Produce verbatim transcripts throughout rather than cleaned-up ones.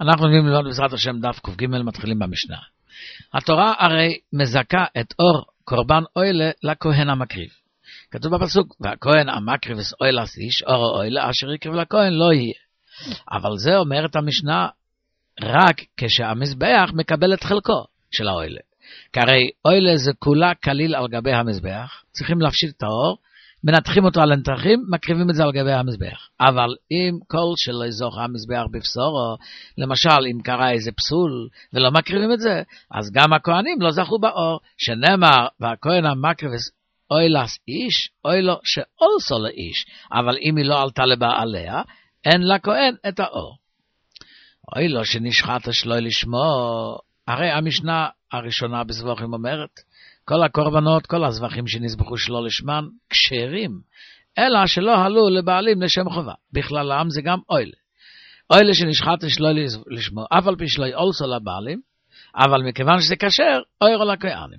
אנחנו נראים ללמוד בעזרת השם דף ק"ג, מתחילים במשנה. התורה הרי מזכה את אור קורבן אוילה לכהן המקריב. כתוב בפסוק, והכהן המקריב את אוילס איש, אור אוילה אשר יקריב לכהן לא יהיה. אבל זה אומרת המשנה רק כשהמזבח מקבל את חלקו של האוילה. כי הרי אוילה זה כולה כליל על גבי המזבח, צריכים להפשיט את האור, מנתחים אותו על הנתחים, מקריבים את זה על גבי המזבח. אבל אם כל שלא יזוך המזבח בבשורו, למשל אם קרה איזה פסול ולא מקריבים את זה, אז גם הכהנים לא זכו באור, שנאמר, והכהן המקריב אוילס איש, אוילו שאולסו לאיש, אבל אם היא לא עלתה לבעליה, אין לכהן את האור. אוילו שנשחט שלא לשמו, הרי המשנה הראשונה בזבוחים אומרת, כל הקורבנות, כל הזבחים שנזבחו שלא לשמן, כשרים, אלא שלא עלו לבעלים לשם חובה. בכללם זה גם אוילה. אוילה שנשחט שלא לשמו, אף על פי שלא יאולסו לבעלים, אבל מכיוון שזה כשר, אוירו לכהנים.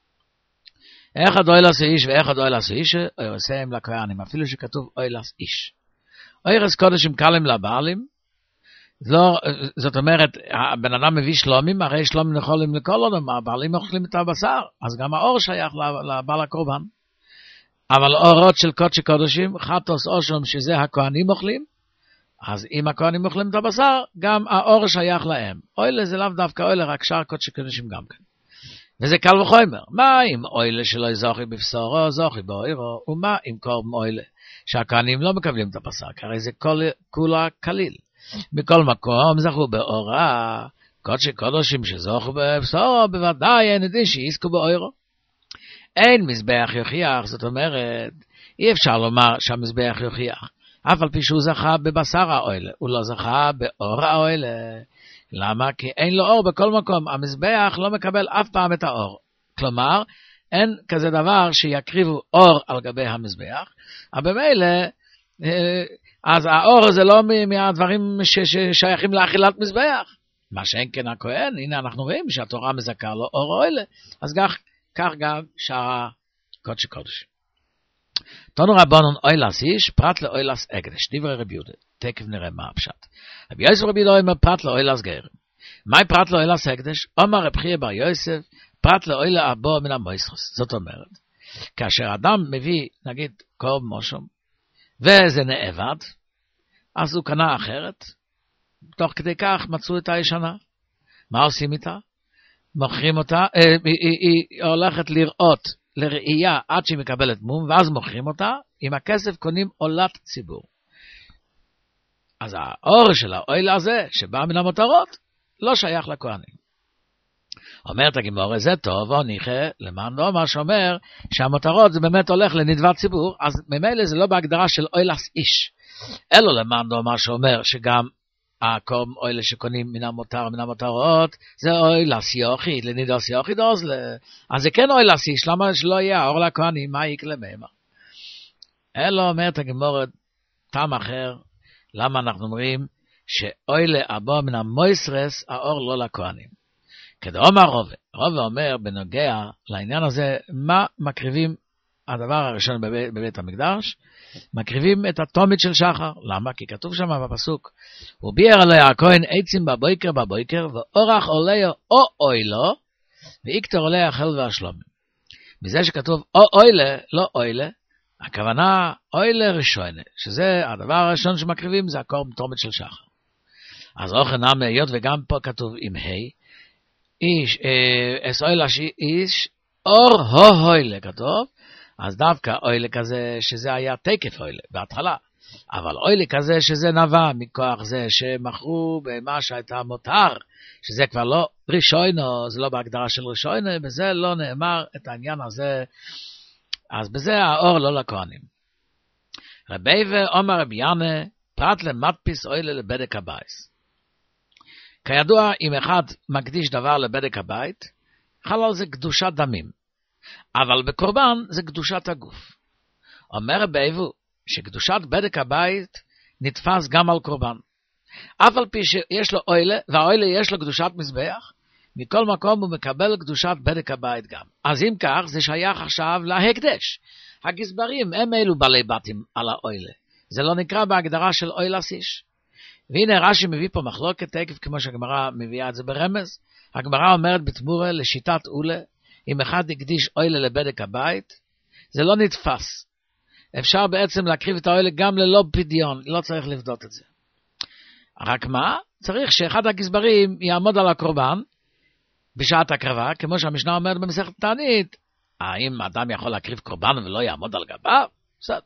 אחד אוילס איש ואחד אוילס איש, אוירסם לכהנים, אפילו שכתוב אוילס איש. אוירס קודשים קלים לבעלים, לא, זאת אומרת, הבן אדם מביא שלומים, הרי שלומים יכולים לכל עולם, הבעלים אוכלים את הבשר, אז גם האור שייך לבעל הקורבן. אבל אורות של קודשי קודשים, חטוס או שלום שזה הכהנים אוכלים, אז אם הכהנים אוכלים את הבשר, גם האור שייך להם. אוילה זה לאו דווקא אוילה, רק שאר קודשי קודשים גם כן. וזה קל וחומר. מה אם אוילה שלא זוכי בבשורו, זוכי באוירו, ומה אם קורבן אוילה, שהכהנים לא מקבלים את הבשר, כי הרי זה כולה כליל. מכל מקום זכו באורה, קודשי קודשים שזוכו בבשורו, בוודאי אין עדים שיזכו באוירו. אין מזבח יוכיח, זאת אומרת, אי אפשר לומר שהמזבח יוכיח, אף על פי שהוא זכה בבשר האוילה, הוא לא זכה באור האוילה. למה? כי אין לו אור בכל מקום, המזבח לא מקבל אף פעם את האור. כלומר, אין כזה דבר שיקריבו אור על גבי המזבח, אבל במילא, אז האור זה לא מהדברים ששייכים לאכילת מזבח. מה שאין כן הכהן, הנה אנחנו רואים שהתורה מזכה לו אור אוילה, אז כך, כך גם שאר קודשי קודש. תנו רבנון אוילס איש, פרט לאוילס הקדש, דברי רבי יהודה, תכף נראה מה הפשט. רבי יוסף רבי יהודה אומר פרט לאוילס גרים. מהי פרט לאוילס הקדש? אומר רב חייא בר יוסף, פרט לאוילה הבא מן המויסרוס. זאת אומרת, כאשר אדם מביא, נגיד, קורבן מושום, וזה נאבד, אז הוא קנה אחרת, תוך כדי כך מצאו את הישנה. מה עושים איתה? מוכרים אותה, אה, היא, היא, היא הולכת לראות, לראייה, עד שהיא מקבלת מום, ואז מוכרים אותה, עם הכסף קונים עולת ציבור. אז האור של האוילה הזה, שבא מן המותרות, לא שייך לכהנים. אומרת הגמרא, זה טוב, או ניחא, למען לא מה שאומר, שהמותרות זה באמת הולך לנדבת ציבור, אז ממילא זה לא בהגדרה של אוילס איש, אלו למען לא מה שאומר, שגם הקורבן אוילה שקונים מן המותר, מן המותרות, זה אוילס יוחיד, לנדס יוחיד עוז, אז זה כן אוילס איש, למה שלא יהיה אור לכהנים, מה יקלה מהם? אלו אומרת הגמרא, טעם אחר, למה אנחנו אומרים, שאוילה הבא מן המויסרס, האור לא לכהנים. כדאמר רובע, רובע אומר בנוגע לעניין הזה, מה מקריבים הדבר הראשון בבית, בבית המקדש? מקריבים את התומית של שחר. למה? כי כתוב שם בפסוק, וביער עליה הכהן עצים בבויקר בבויקר, ואורח עוליה או אוילו, ואיקטר עוליה החל והשלום. מזה שכתוב או אוילה, לא אוילה, הכוונה אוילה ראשונה, שזה הדבר הראשון שמקריבים, זה הקורבן תומית של שחר. אז אוכן נמי, היות וגם פה כתוב עם ה', איש, אס אוילה איש, אור הו אוילה כתוב, אז דווקא אוילה כזה שזה היה תקף אוילה בהתחלה, אבל אוילה כזה שזה נבע מכוח זה שמכרו במה שהייתה מותר, שזה כבר לא ראשונו, זה לא בהגדרה של ראשונו, בזה לא נאמר את העניין הזה, אז בזה האור לא לכהנים. רבי ואומר רבי ינה, פרט למדפיס אוילה לבדק הבייס. כידוע, אם אחד מקדיש דבר לבדק הבית, חלל זה קדושת דמים, אבל בקורבן זה קדושת הגוף. אומר רביבו שקדושת בדק הבית נתפס גם על קורבן. אף על פי שיש לו אוילה, והאוילה יש לו קדושת מזבח, מכל מקום הוא מקבל קדושת בדק הבית גם. אז אם כך, זה שייך עכשיו להקדש. הגזברים הם אלו בעלי בתים על האוילה. זה לא נקרא בהגדרה של אוילס איש. והנה רש"י מביא פה מחלוקת תקף כמו שהגמרא מביאה את זה ברמז. הגמרא אומרת בתמורה לשיטת אולה, אם אחד הקדיש אוילה לבדק הבית, זה לא נתפס. אפשר בעצם להקריב את האוילה גם ללא פדיון, לא צריך לבדות את זה. רק מה? צריך שאחד הגזברים יעמוד על הקורבן בשעת הקרבה, כמו שהמשנה אומרת במסכת תענית, האם אדם יכול להקריב קורבן ולא יעמוד על גביו? בסדר.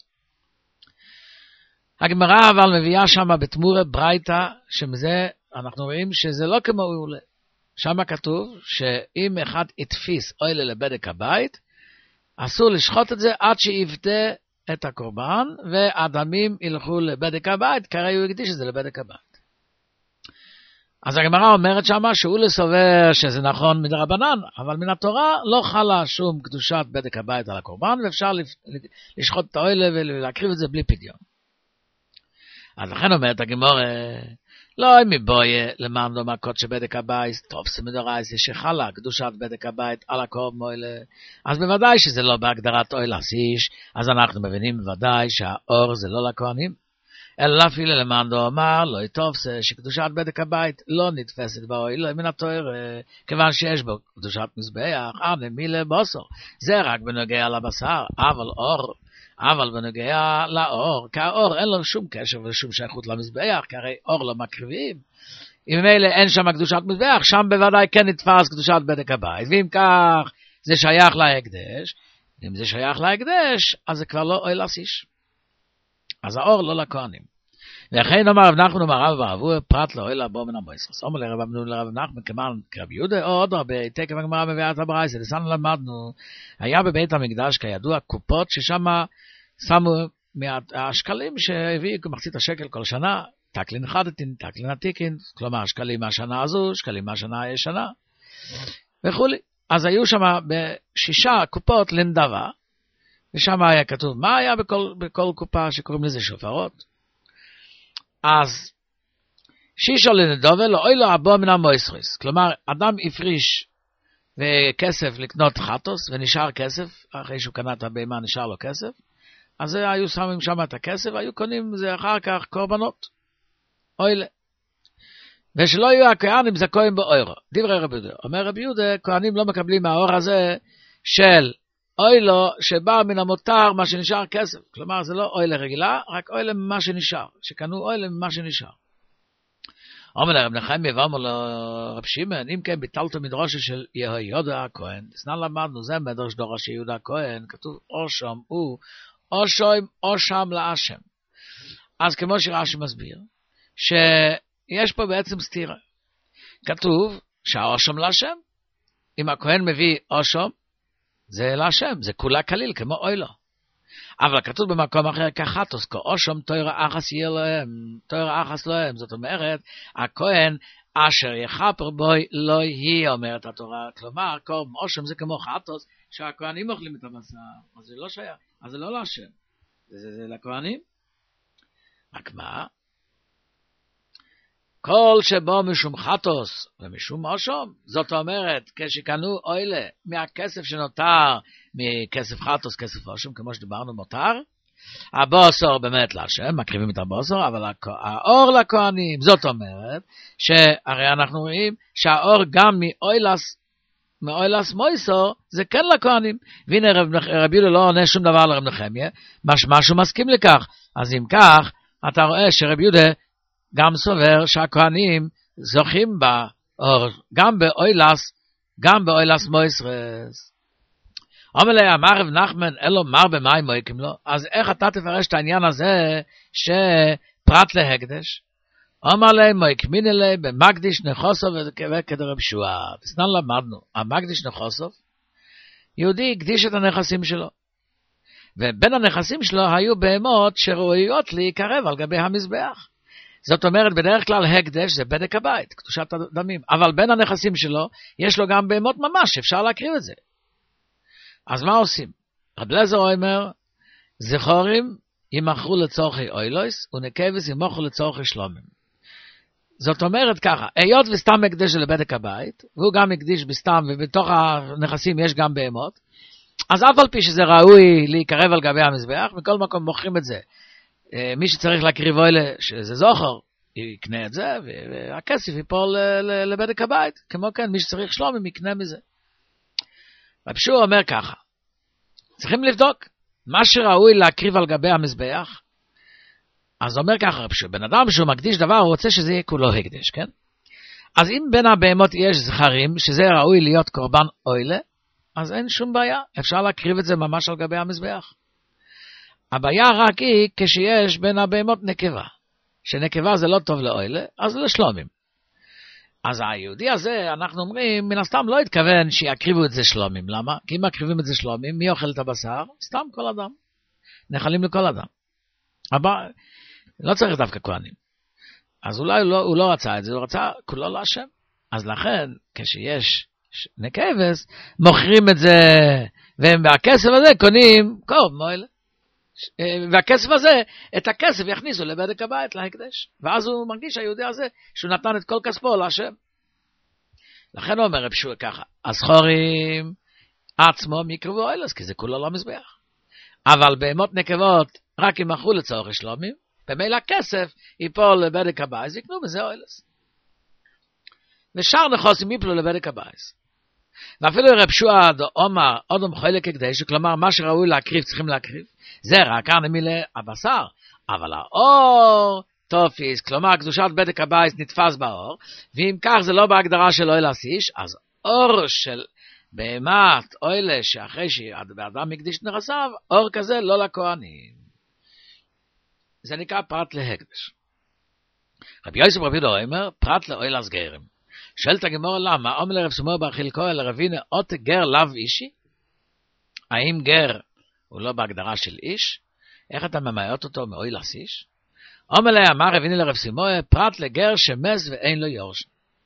הגמרא אבל מביאה שם בתמורה ברייתא, שמזה אנחנו רואים שזה לא כמו אולה. שם כתוב שאם אחד התפיס אוילה לבדק הבית, אסור לשחוט את זה עד שיבדה את הקורבן, והדמים ילכו לבדק הבית, כרי הוא הקדיש את זה לבדק הבית. אז הגמרא אומרת שמה שאולה סובר שזה נכון מדרבנן, אבל מן התורה לא חלה שום קדושת בדק הבית על הקורבן, ואפשר לשחוט את האוילה ולהקריב את זה בלי פדיון. אז לכן אומרת הגמרא, לא אם מבויה למען דומה קודש בדק הבית, טוב סמדורייס שחלה קדושת בדק הבית על הקורבן אוילה, אז בוודאי שזה לא בהגדרת אוילה סיש, אז אנחנו מבינים בוודאי שהאור זה לא לכהנים, אלא אפילו למען דאמר לא יתופס שקדושת בדק הבית לא נתפסת באוילה מן התורה, כיוון שיש בו קדושת מזבח, אנא מילה בוסר, זה רק בנוגע לבשר, אבל אור, אבל בנוגע לאור, כי האור אין לו שום קשר ושום שייכות למזבח, כי הרי אור לא מקריבים. אם אלה אין שם קדושת מזבח, שם בוודאי כן נתפס קדושת בדק הבית, ואם כך זה שייך להקדש, אם זה שייך להקדש, אז זה כבר לא אוילה סיש. אז האור לא לכהנים. לכן אומר רב נחמן אומר רב בעבור פרט לאוילה בו מן המויסרס. אומר לרב לרב נחמן כמאן כרב יהודה, או עוד רבי תקף הגמרא מביאה את הברייתא, דסן למדנו, היה בבית המקדש כידוע קופות ששם שמו מהשקלים שהביא מחצית השקל כל שנה, תקלין חדתין, תקלין עתיקין, כלומר שקלים מהשנה הזו, שקלים מהשנה הישנה, וכולי. אז היו שם בשישה קופות לנדבה, ושם היה כתוב מה היה בכל, בכל קופה שקוראים לזה שופרות. אז שישו לנדבה לא אוי לו הבוא מן המויסריס, כלומר אדם הפריש וכסף לקנות חטוס ונשאר כסף, אחרי שהוא קנה את הבהמה נשאר לו כסף, אז היו שמים שם את הכסף, היו קונים זה אחר כך קורבנות אוילה, ושלא יהיו הכהנים זכאים באוירו. דברי רבי יהודה, אומר רבי יהודה, כהנים לא מקבלים מהאור הזה של אוילו שבא מן המותר מה שנשאר כסף, כלומר זה לא אוילה רגילה, רק אוילה ממה שנשאר, שקנו אוילה ממה שנשאר. אומר לרב נחמיה ואומר לו רב שמעון, אם כן ביטלתו מדרשה של יהודה הכהן, סנן למדנו זה מדרש דורש יהודה הכהן, כתוב או שם הוא או שוים או שם לאשם. אז כמו שרש"י מסביר שיש פה בעצם סתירה, כתוב שהאושם לאשם, אם הכהן מביא אושם זה להשם, זה כולה כליל כמו אוילו. אבל כתוב במקום אחר כחטוס, כאושם תוירה אחס יהיה להם, תוירה אחס להם, זאת אומרת, הכהן אשר יחפר בוי לא יהיה, אומרת התורה, כלומר, קורבן אושם זה כמו חטוס, שהכהנים אוכלים את הבשר, אז זה לא שייך, אז זה לא להשם, זה, זה, זה לכהנים. רק מה? כל שבו משום חטוס ומשום אושום, זאת אומרת, כשקנו אוילה מהכסף שנותר מכסף חטוס, כסף אושום, כמו שדיברנו מותר, הבוסור באמת להשם, מקריבים את הבוסור, אבל האור לכהנים, זאת אומרת, שהרי אנחנו רואים שהאור גם מאוילס, מאוילס מויסור, זה כן לכהנים, והנה רבי יהודה לא עונה שום דבר לרב נחמיה, משהו מסכים לכך, אז אם כך, אתה רואה שרבי יהודה גם סובר שהכהנים זוכים באור, גם באוילס, גם באוילס מויסרס. אומר לי, אמר רב נחמן, אלו מר במאי מויקים לו, אז איך אתה תפרש את העניין הזה שפרט להקדש? אומר לי, מויקים לי במקדיש נחוסוף וכדרב שועה. בסנן למדנו, המקדיש נחוסוף, יהודי הקדיש את הנכסים שלו, ובין הנכסים שלו היו בהמות שראויות להיקרב על גבי המזבח. זאת אומרת, בדרך כלל הקדש זה בדק הבית, קדושת הדמים, אבל בין הנכסים שלו יש לו גם בהמות ממש, אפשר להקריב את זה. אז מה עושים? רב אליעזר אומר, זכורים ימכרו לצורכי אוילויס, ונקבס ימכרו לצורכי שלומים. זאת אומרת ככה, היות וסתם הקדש לבדק הבית, והוא גם הקדיש בסתם, ובתוך הנכסים יש גם בהמות, אז אף על פי שזה ראוי להיקרב על גבי המזבח, מכל מקום מוכרים את זה. מי שצריך להקריב אוילה, שזה זוכר, יקנה את זה, והכסף ייפול לבדק הבית. כמו כן, מי שצריך שלומים יקנה מזה. רב יהושע אומר ככה, צריכים לבדוק, מה שראוי להקריב על גבי המזבח, אז אומר ככה רב יהושע, בן אדם שהוא מקדיש דבר, הוא רוצה שזה יהיה כולו הקדש, כן? אז אם בין הבהמות יש זכרים, שזה ראוי להיות קורבן אוילה, אז אין שום בעיה, אפשר להקריב את זה ממש על גבי המזבח. הבעיה רק היא כשיש בין הבהמות נקבה, שנקבה זה לא טוב לאוילה, אז לשלומים. אז היהודי הזה, אנחנו אומרים, מן הסתם לא התכוון שיקריבו את זה שלומים. למה? כי אם מקריבים את זה שלומים, מי אוכל את הבשר? סתם כל אדם. נחלים לכל אדם. אבל לא צריך דווקא כהנים. אז אולי הוא לא, הוא לא רצה את זה, הוא רצה כולו להשם. אז לכן, כשיש נקבס, מוכרים את זה, והכסף הזה קונים קורב מועיל. והכסף הזה, את הכסף יכניסו לבדק הבית, להקדש. ואז הוא מרגיש, היהודי הזה, שהוא נתן את כל כספו להשם. לכן הוא אומר רב יהושע ככה, הזכורים עצמו מקריבו אוילס, כי זה כולו לא מזבח. אבל בהמות נקבות, רק אם אכלו לצורך שלומים, במילא הכסף ייפול לבדק הבית, יקנו בזה אוילס. ושאר נכוסים ייפלו לבדק הבית. ואפילו רב יהושע אומר, אודום חילק הקדש, כלומר מה שראוי להקריב צריכים להקריב, זה רק הנמילה הבשר, אבל האור תופיס, כלומר קדושת בדק הבית נתפס באור, ואם כך זה לא בהגדרה של אוילה איש, אז אור של בהמת אוילה שאחרי שהאדם הקדיש נכסיו, אור כזה לא לכהנים. זה נקרא פרט להקדש. רבי יוסף רבי יהודה אומר, פרט לאוילה סגרים. שואלת הגמרא למה, אומר לרב שמואל בר חילקו אל רבינה, אות גר לאו אישי? האם גר הוא לא בהגדרה של איש? איך אתה ממיות אותו מאוילה איש? אומר לה, אמר רבינה לרב שמואל, פרט לגר שמס ואין לו יורש.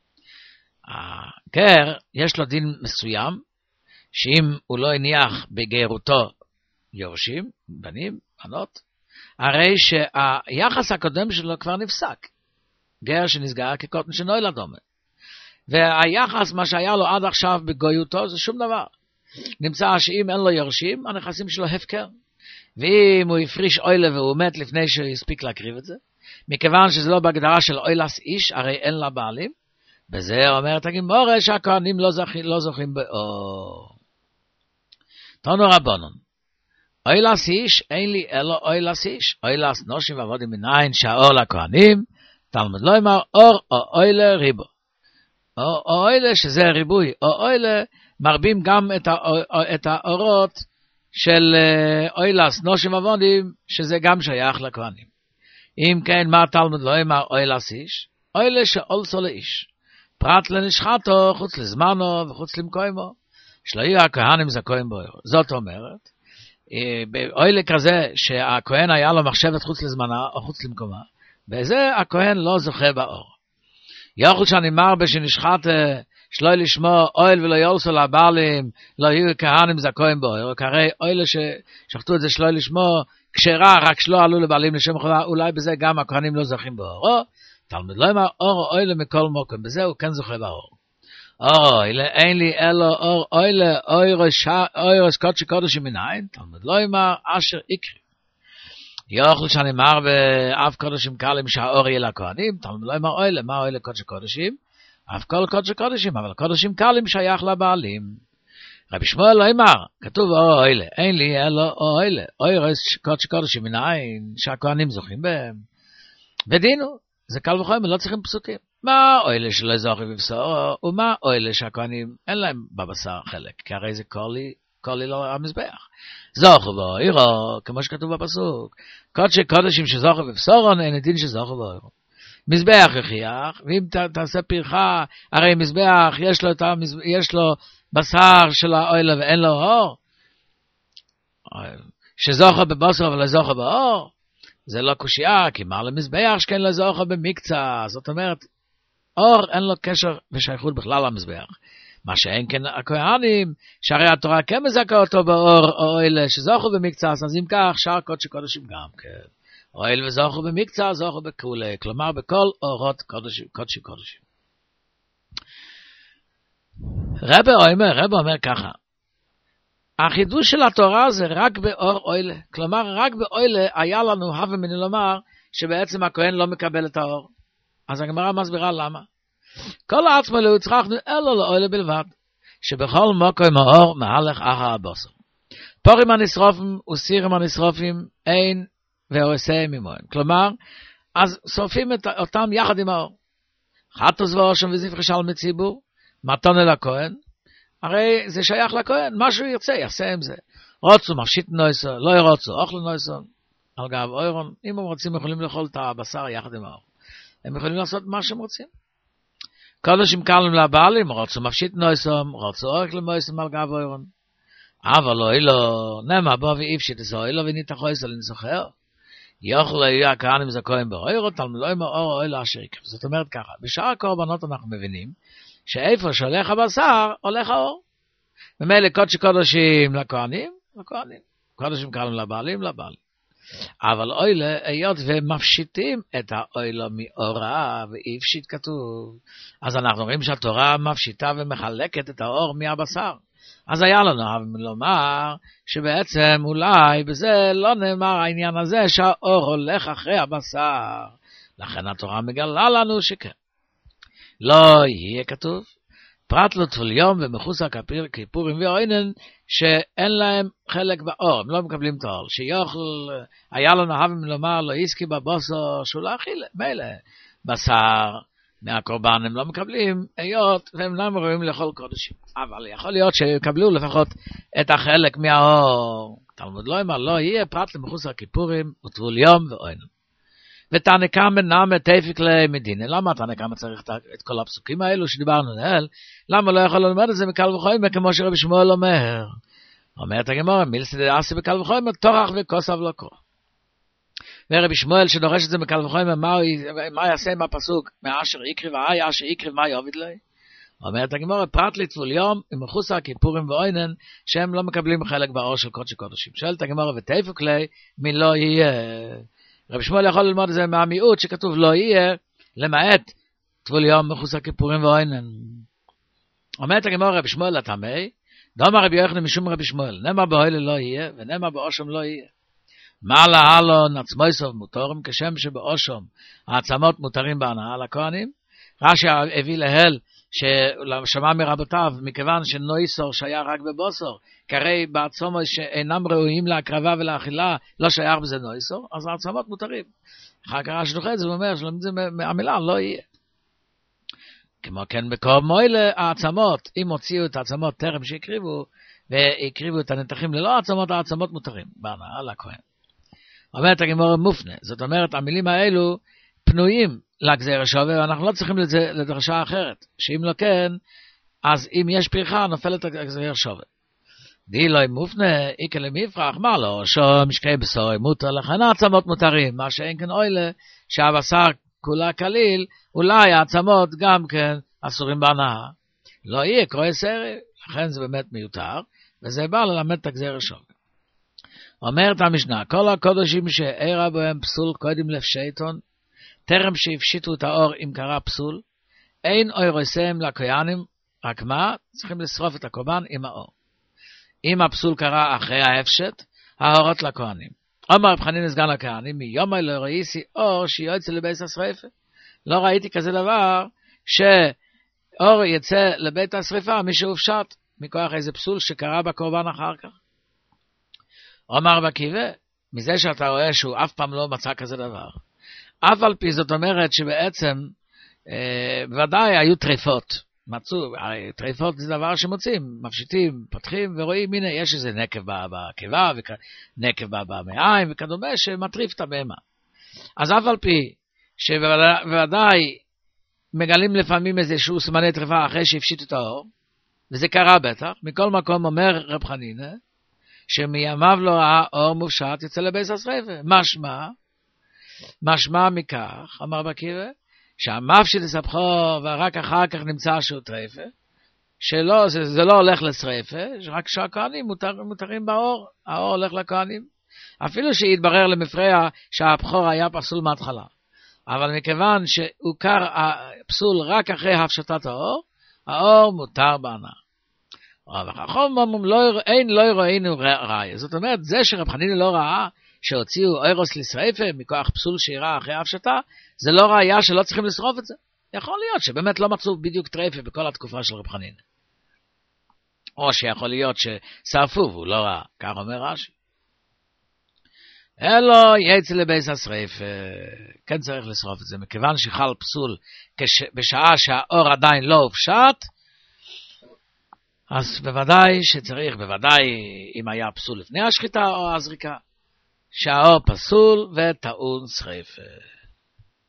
הגר, יש לו דין מסוים, שאם הוא לא הניח בגרותו יורשים, בנים, בנות, הרי שהיחס הקודם שלו כבר נפסק. גר שנסגר כקוטן שנוילה דומה. והיחס, מה שהיה לו עד עכשיו בגויותו, זה שום דבר. נמצא שאם אין לו יורשים, הנכסים שלו הפקר. ואם הוא הפריש אוילה והוא מת לפני שהוא הספיק להקריב את זה, מכיוון שזה לא בהגדרה של אוילס איש, הרי אין לה בעלים, בזה אומרת הגמרא שהכהנים לא, זכ... לא זוכים באור. תנו רבנן, אוילס איש, אין לי אלא אוילס איש, אוילס נושים ועבודים מניין שהאור לכהנים, תלמוד לא אמר אור או אוילה ריבו. או אוילה שזה ריבוי, או אוילה מרבים גם את, האור, את האורות של אוילס נושים ועבודים, שזה גם שייך לכהנים. אם כן, מה תלמוד לא אמר אוילס איש? אוילה שאולסו לאיש. פרט לנשחתו, חוץ לזמנו וחוץ למקוימו, שלא יהיו הכהנים זכויים בו. זאת אומרת, באוילה כזה שהכהן היה לו מחשבת חוץ לזמנה או חוץ למקומה, בזה הכהן לא זוכה באור. יוכל שנאמר בשנשחת שלא לשמו אויל ולא יולסו לבעלים, לא יהיו כהנים זכויים בו. הרי אוילה ששחטו את זה שלא לשמו, כשרה רק שלא עלו לבעלים לשם חובה, אולי בזה גם הכהנים לא זוכים באור. תלמוד לא אמר אור אוילה מכל מוקם, בזה הוא כן זוכה באור. אור אוילה, אין לי אלו אור אוילה, אוירס קודשי קודשי מניין, תלמוד לא אמר אשר יקרי. יוכל שנאמר באף קודשים קלים שהאור יהיה לכהנים, תלמוד לא אמר אוילה, מה אוילה קודשי קודשים? אף כל קודשי קודשים, אבל קודשים קלים שייך לבעלים. רבי שמואל לא אמר, כתוב אור אוילה, אין לי אלו אור אוילה, אוירס קודשי קודשי מניין, שהכהנים זוכים בהם. ודינו, זה קל וחומר, לא צריכים פסוקים. מה אוילה שלא זוכי בבשרו, ומה אוילה שהכהנים אין להם בבשר חלק, כי הרי זה קולי, קולי לא המזבח. זוכו בו, אירו, כמו שכתוב בפסוק, קודשי קודשים שזוכו בבשרו, אין דין שזוכו בו, אירו. מזבח יחיח, ואם ת, תעשה פרחה, הרי מזבח יש לו, יש לו בשר של האוילה ואין לו אור, שזוכו בבשר ולא זוכו באור, זה לא קושייה, כי מה למזבח שכן לא זוכו במקצה, זאת אומרת, אור אין לו קשר ושייכות בכלל למזבח. מה שאין כן הכהנים, שהרי התורה כן מזכה אותו באור או אוילה שזוכו במקצה, אז אם כך, שאר קודשי קודשים גם כן. אויל וזוכו במקצה, זוכו בכולה, כלומר בכל אורות קודשי קודשי קודשים. רבי אומר, רבי אומר ככה, החידוש של התורה זה רק באור אוילה, כלומר רק באוילה היה לנו הווה מן לומר שבעצם הכהן לא מקבל את האור. אז הגמרא מסבירה למה. כל העצמו לא הצרכנו אלא לאוהלה בלבד, שבכל מקום האור מהלך אחר הבוסר. פורים הנשרופים וסירים הנשרופים אין ועושה ממוהם. כלומר, אז שורפים את, אותם יחד עם האור. חטוס ואושם וזיף חשל מציבור, מתון אל הכהן, הרי זה שייך לכהן, מה שהוא ירצה, יעשה עם זה. רוצו, מפשיט נויסו, לא ירוצו, אוכלו נויסו, על גב אוירון, אם הם רוצים, יכולים לאכול את הבשר יחד עם האור. הם יכולים לעשות מה שהם רוצים. קודשים קלם לבעלים, רוצו, מפשיט נויסו, רוצו, אוכלו נויסו, על גב אוירון. אבל לא, לא, נמה בו ואיפשית איסו, לא וניתחו איסו לנסוחר. יאכל יהיה הכהנים זכויים באוירות, על מלוא מאור אוהל אשר יקרב. זאת אומרת ככה, בשאר הקורבנות אנחנו מבינים, שאיפה שהולך הבשר, הולך האור. ממילא קודש קודשים לכהנים, לכהנים. קודשים קלם לבעלים, לבעלים. אבל אוילה, היות ומפשיטים את האוילו מאורה, ואיפשית כתוב, אז אנחנו רואים שהתורה מפשיטה ומחלקת את האור מהבשר. אז היה לנו לומר שבעצם אולי בזה לא נאמר העניין הזה שהאור הולך אחרי הבשר. לכן התורה מגלה לנו שכן. לא יהיה כתוב, פרט לו תפול יום ומחוסר כיפורים ועוינן שאין להם חלק באור, הם לא מקבלים את האור. שיוכל, היה לנו אהבים לומר לא עסקי בבוסר שהוא לא אכיל, מילא בשר. מהקורבן הם לא מקבלים, היות והם לא ראויים לאכול קודשים. אבל יכול להיות שיקבלו לפחות את החלק מהאור. תלמוד לא אמר, לא יהיה פרט למחוסר כיפורים וטבול יום ואוינן. ותנקם נעמה תפיק למדינה. למה תנקם צריך את כל הפסוקים האלו שדיברנו נהל? למה לא יכול ללמד את זה מקל וחומר כמו שרבי שמואל אומר? אומרת הגמרא, מילסי דעשי בקל וחומר, תורח וכוסף לא קרוא. ורבי שמואל שדורש את זה מקל וחומר, מה, מה יעשה עם הפסוק? מאשר יקריב האי, אשר יקריב מה יוביד לי? אומרת הגמרא, פרט לטבול יום, עם מחוסר כיפורים ואוינן, שהם לא מקבלים חלק באור של קודש קודשים. שואלת הגמרא, ותפוק לי, מי לא יהיה? רבי שמואל יכול ללמוד את זה מהמיעוט שכתוב לא יהיה, למעט טבול יום מחוסר כיפורים ואוינן. אומרת הגמרא, רבי שמואל התמי, דומה רבי יוחנן משום רבי שמואל, נאמר באוהל לא יהיה, ונאמר באושם לא יהיה. מעלה הלון עצמויסוב מותרים, כשם שבאושם העצמות מותרים בהנאה לכהנים. רש"י הביא להל ששמע מרבותיו, מכיוון שנויסור שהיה רק בבוסור, כרי בעצמות שאינם ראויים להקרבה ולאכילה, לא שייך בזה נויסור, אז העצמות מותרים. אחר כך רש"י דוחה את זה ואומר, מהמילה לא יהיה. כמו כן בקרוב מוילה העצמות, אם הוציאו את העצמות טרם שהקריבו, והקריבו את הנתחים ללא העצמות, העצמות מותרים בהנאה לכהן. אומרת הגמרא מופנה, זאת אומרת המילים האלו פנויים לגזיר השווה, ואנחנו לא צריכים לזה לדרשה אחרת, שאם לא כן, אז אם יש פריחה נופלת הגזיר השווה. די לא מופנה, איקה למפרח, מה לא, שו משקי בשוי מותר, לכן העצמות מותרים, מה שאין כן אוילה, שהבשר כולה כליל, אולי העצמות גם כן אסורים בהנאה. לא יהיה קרוי סרי, לכן זה באמת מיותר, וזה בא ללמד את הגזיר השווה. אומרת המשנה, כל הקודשים שאירה בהם פסול קודם לפשטון, טרם שהפשיטו את האור אם קרה פסול, אין אוירוסם לכהנים, רק מה? צריכים לשרוף את הקורבן עם האור. אם הפסול קרה אחרי ההפשט, האורות לכהנים. אומר רב חנינא סגן הכהנים, מיומי לא ראיתי אור שיוצא לבית השרפה. לא ראיתי כזה דבר שאור יצא לבית השרפה מי שהופשט, מכוח איזה פסול שקרה בקורבן אחר כך. אומר בקיבה, מזה שאתה רואה שהוא אף פעם לא מצא כזה דבר. אף על פי זאת אומרת שבעצם, אה, בוודאי היו טריפות. מצאו, טריפות זה דבר שמוצאים, מפשיטים, פותחים ורואים, הנה יש איזה נקב בקיבה, נקב במעיים וכדומה שמטריף את הבהמה. אז אף על פי שבוודאי מגלים לפעמים איזשהו סימני טריפה אחרי שהפשיטו את האור, וזה קרה בטח, מכל מקום אומר רב חנינא, שמימיו לא ראה אור מופשט יוצא לבית השרפה. משמע, משמע מכך, אמר בקיבה, שהמפשיט לסבכו ורק אחר כך נמצא שהוא טרפה, שלא, זה, זה לא הולך לשרפה, רק שהכהנים מותר, מותרים באור, האור הולך לכהנים. אפילו שהתברר למפרע שהבכור היה פסול מההתחלה. אבל מכיוון שהוכר הפסול רק אחרי הפשטת האור, האור מותר בהנאה. אבל החכם לא, אין לא ראינו ראיה. זאת אומרת, זה שרב חנינא לא ראה שהוציאו אוירוס לשרפה מכוח פסול שירה אחרי הפשטה, זה לא ראיה שלא צריכים לשרוף את זה. יכול להיות שבאמת לא מצאו בדיוק טרפה בכל התקופה של רב חנינא. או שיכול להיות ששרפו והוא לא ראה, כך אומר רש"י. אלו יצא לבייס השריפה, כן צריך לשרוף את זה, מכיוון שחל פסול כש, בשעה שהאור עדיין לא הופשט, אז בוודאי שצריך, בוודאי אם היה פסול לפני השחיטה או הזריקה, שהאור פסול וטעון שריפה.